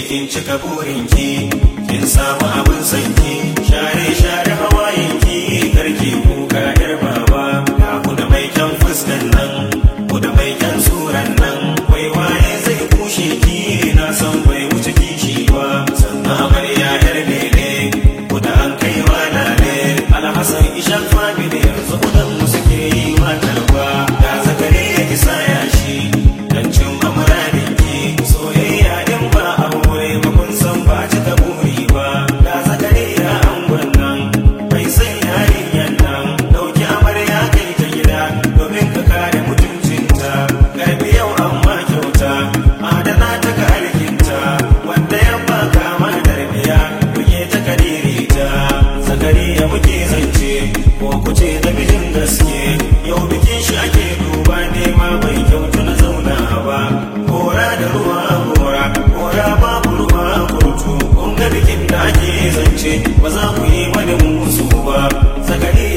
kin cika burinki, kin samu abin sanki, share hawayenki, karki kuka yar baba. Ga ku da mai kyan fuskan nan, ku da mai kyan suran nan, wai waye zai kushe ki, na san bai wuce kishi ba. Sannan amarya yar lele, ku da an kai wa lale, Alhassan Ishaq family yanzu kudan mu suke yi wa talba. Da zakare ya isa yashi, dan cin amuradinki, soyayya din ba aure ba kun san ba cika buri ba. Da zakare ya angon nan, bai san yarinyan nan, dauki amarya kai ta gida, domin ka kare mutuncinta. Karbi yau amma kyauta, adana ta ga alkinta, wanda ya baka ma darbiya, kuke ta kadirita. Zakariya muke zance, ko kuce da bijin gaske, yau bikin shi ake duba nema bai kyautu na zauna ba. Gora da ruwa gora babu ruwa kurtu, kun ga bikin da ake zance, ba za ku yi wani musu ba. Zakariya